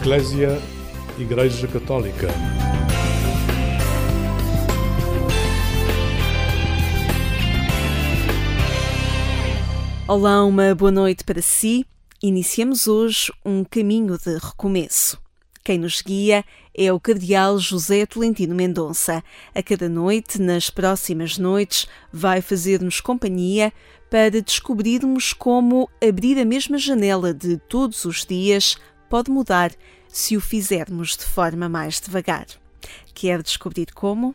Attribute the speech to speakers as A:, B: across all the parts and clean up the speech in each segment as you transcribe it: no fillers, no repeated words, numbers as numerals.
A: Eclésia, Igreja Católica.
B: Olá, uma boa noite para si. Iniciamos hoje um caminho de recomeço. Quem nos guia é o Cardeal José Tolentino Mendonça. A cada noite, nas próximas noites, vai fazer-nos companhia para descobrirmos como abrir a mesma janela de todos os dias pode mudar se o fizermos de forma mais devagar. Quer descobrir como?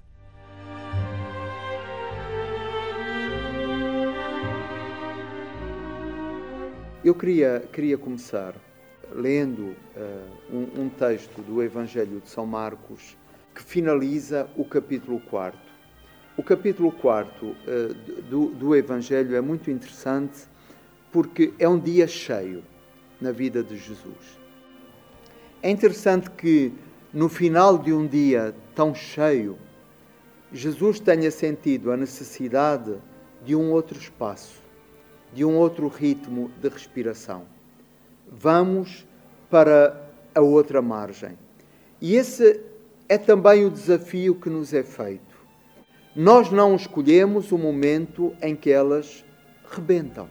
C: Eu queria começar lendo um texto do Evangelho de São Marcos que finaliza o capítulo 4. O capítulo 4 do Evangelho é muito interessante porque é um dia cheio na vida de Jesus. É interessante que no final de um dia tão cheio, Jesus tenha sentido a necessidade de um outro espaço, de um outro ritmo de respiração. Vamos para a outra margem. E esse é também o desafio que nos é feito. Nós não escolhemos o momento em que elas rebentam.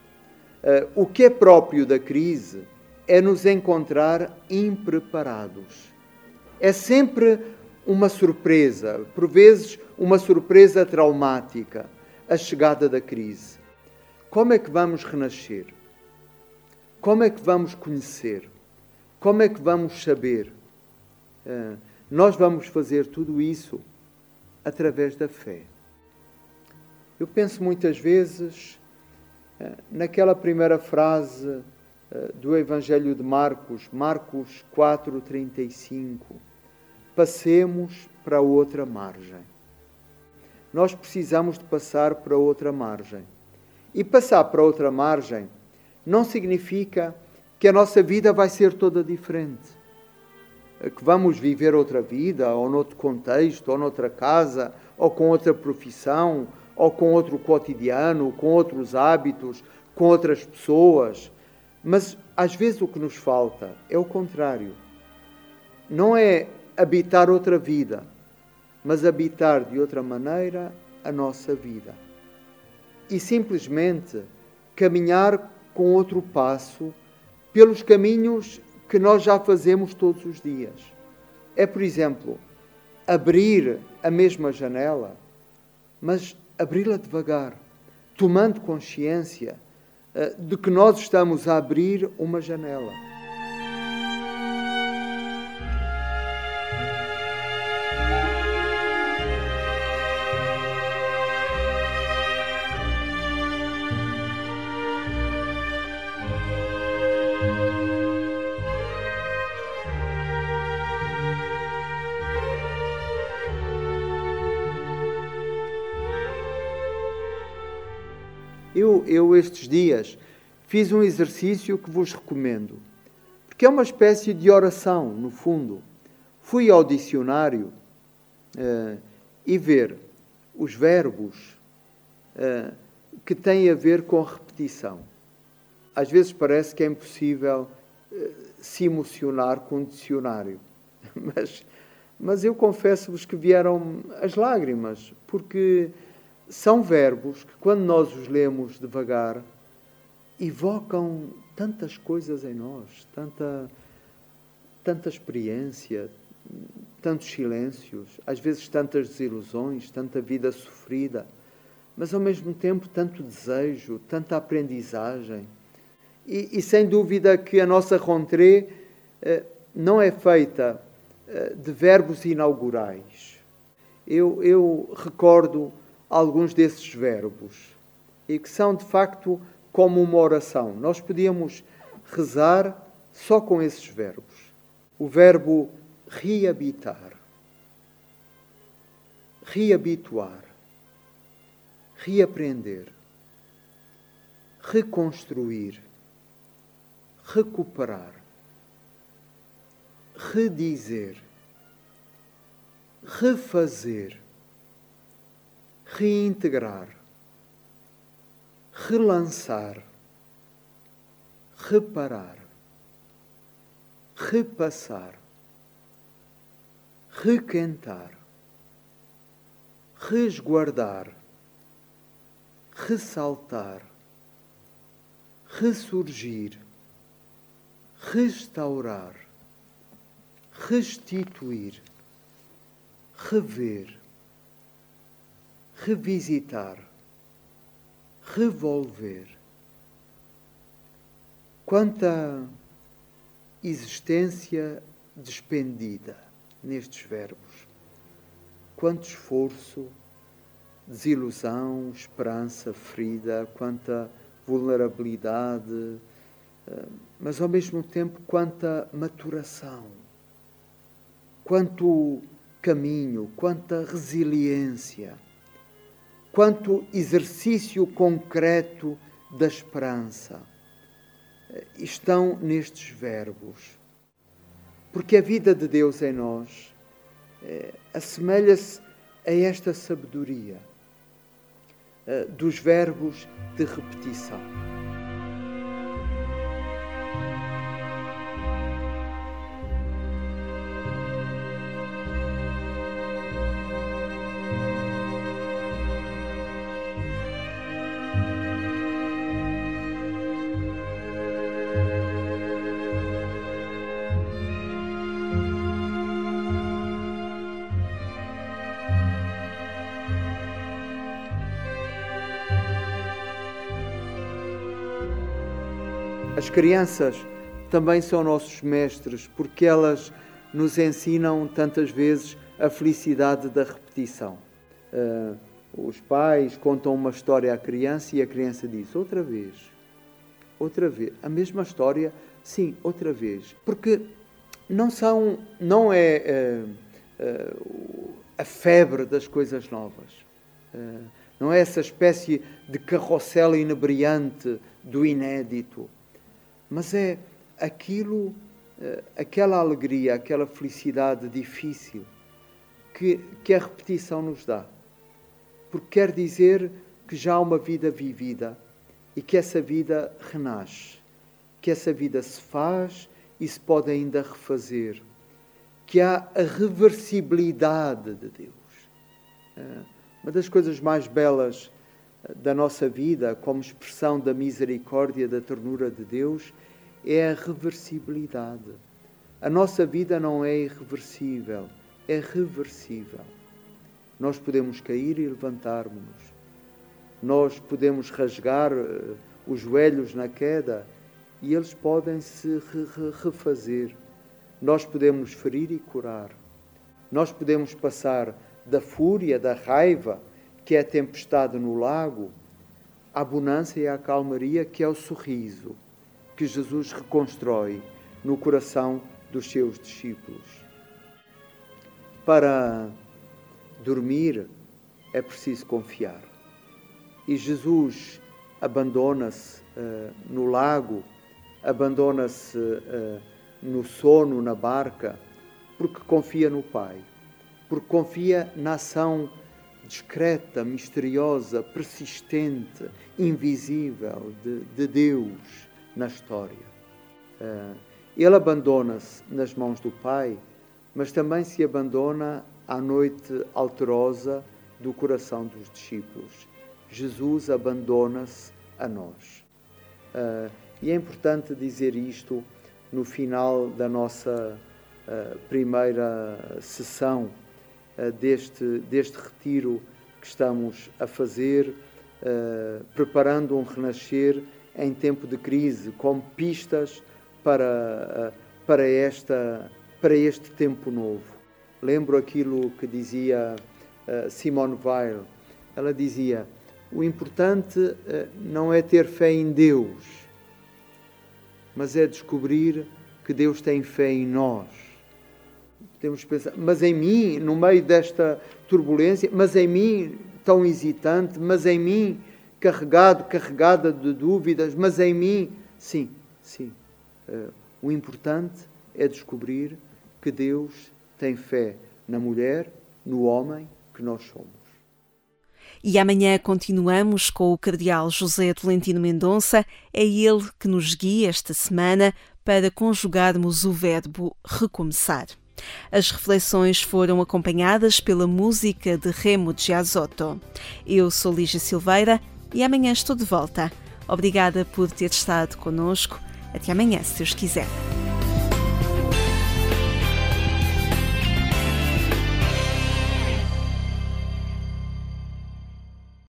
C: O que é próprio da crise é nos encontrar impreparados. É sempre uma surpresa, por vezes uma surpresa traumática, a chegada da crise. Como é que vamos renascer? Como é que vamos conhecer? Como é que vamos saber? Nós vamos fazer tudo isso através da fé. Eu penso muitas vezes naquela primeira frase do Evangelho de Marcos, Marcos 4:35. Passemos para outra margem. Nós precisamos de passar para outra margem. E passar para outra margem não significa que a nossa vida vai ser toda diferente. Que vamos viver outra vida, ou noutro contexto, ou noutra casa, ou com outra profissão, ou com outro cotidiano, com outros hábitos, com outras pessoas. Mas às vezes o que nos falta é o contrário. Não é habitar outra vida, mas habitar de outra maneira a nossa vida. E simplesmente caminhar com outro passo pelos caminhos que nós já fazemos todos os dias. É, por exemplo, abrir a mesma janela, mas abri-la devagar, tomando consciência de que nós estamos a abrir uma janela. Eu estes dias fiz um exercício que vos recomendo, porque é uma espécie de oração, no fundo. Fui ao dicionário e ver os verbos que têm a ver com repetição. Às vezes parece que é impossível se emocionar com um dicionário, mas eu confesso-vos que vieram as lágrimas, porque são verbos que, quando nós os lemos devagar, evocam tantas coisas em nós, tanta experiência, tantos silêncios, às vezes tantas desilusões, tanta vida sofrida, mas ao mesmo tempo tanto desejo, tanta aprendizagem. E sem dúvida que a nossa rentrée não é feita de verbos inaugurais. Eu recordo alguns desses verbos, e que são de facto como uma oração. Nós podíamos rezar só com esses verbos. O verbo reabitar, reabituar, reaprender, reconstruir, recuperar, redizer, refazer, reintegrar, relançar, reparar, repassar, requentar, resguardar, ressaltar, ressurgir, restaurar, restituir, rever, revisitar, revolver. Quanta existência despendida nestes verbos, quanto esforço, desilusão, esperança ferida, quanta vulnerabilidade, mas ao mesmo tempo quanta maturação, quanto caminho, quanta resiliência, quanto exercício concreto da esperança estão nestes verbos. Porque a vida de Deus em nós assemelha-se a esta sabedoria dos verbos de repetição. As crianças também são nossos mestres, porque elas nos ensinam tantas vezes a felicidade da repetição. Os pais contam uma história à criança e a criança diz outra vez, a mesma história, sim, outra vez. Porque não é a febre das coisas novas, não é essa espécie de carrossel inebriante do inédito, mas é aquela alegria, aquela felicidade difícil que a repetição nos dá. Porque quer dizer que já há uma vida vivida e que essa vida renasce, que essa vida se faz e se pode ainda refazer, que há a reversibilidade de Deus. Uma das coisas mais belas da nossa vida, como expressão da misericórdia, da ternura de Deus, é a reversibilidade. A nossa vida não é irreversível, é reversível. Nós podemos cair e levantar-nos. Nós podemos rasgar os joelhos na queda e eles podem se refazer. Nós podemos ferir e curar. Nós podemos passar da fúria, da raiva, que é a tempestade no lago, à bonança e à calmaria, que é o sorriso que Jesus reconstrói no coração dos seus discípulos. Para dormir é preciso confiar. E Jesus abandona-se no lago, abandona-se no sono, na barca, porque confia no Pai, porque confia na ação discreta, misteriosa, persistente, invisível de Deus na história. Ele abandona-se nas mãos do Pai, mas também se abandona à noite alterosa do coração dos discípulos. Jesus abandona-se a nós. E é importante dizer isto no final da nossa primeira sessão deste retiro que estamos a fazer, preparando um renascer em tempo de crise, como pistas para este tempo novo. Lembro aquilo que dizia Simone Weil. Ela dizia: o importante não é ter fé em Deus, mas é descobrir que Deus tem fé em nós. Podemos pensar, mas em mim, no meio desta turbulência, mas em mim tão hesitante, mas em mim carregada de dúvidas, mas em mim, sim. O importante é descobrir que Deus tem fé na mulher, no homem que nós somos.
B: E amanhã continuamos com o cardeal José Tolentino Mendonça. É ele que nos guia esta semana para conjugarmos o verbo recomeçar. As reflexões foram acompanhadas pela música de Remo Giazzotto. Eu sou Lígia Silveira e amanhã estou de volta. Obrigada por ter estado connosco. Até amanhã, se Deus quiser.